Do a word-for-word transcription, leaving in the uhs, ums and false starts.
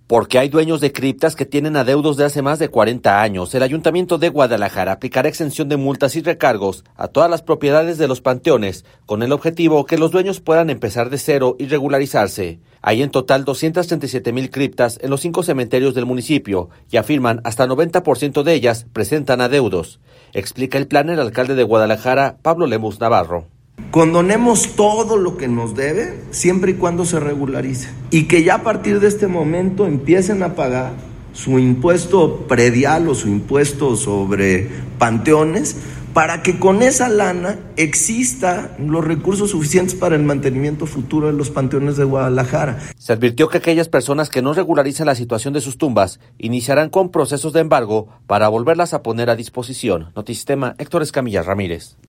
Porque hay dueños de criptas que tienen adeudos de hace más de cuarenta años. El Ayuntamiento de Guadalajara aplicará exención de multas y recargos a todas las propiedades de los panteones, con el objetivo que los dueños puedan empezar de cero y regularizarse. Hay en total doscientas treinta y siete mil criptas en los cinco cementerios del municipio y afirman hasta noventa por ciento de ellas presentan adeudos. Explica el plan el alcalde de Guadalajara, Pablo Lemus Navarro. Condonemos todo lo que nos debe siempre y cuando se regularice y que ya a partir de este momento empiecen a pagar su impuesto predial o su impuesto sobre panteones para que con esa lana exista los recursos suficientes para el mantenimiento futuro de los panteones de Guadalajara. Se advirtió que aquellas personas que no regularicen la situación de sus tumbas iniciarán con procesos de embargo para volverlas a poner a disposición. Notisistema, Héctor Escamilla Ramírez.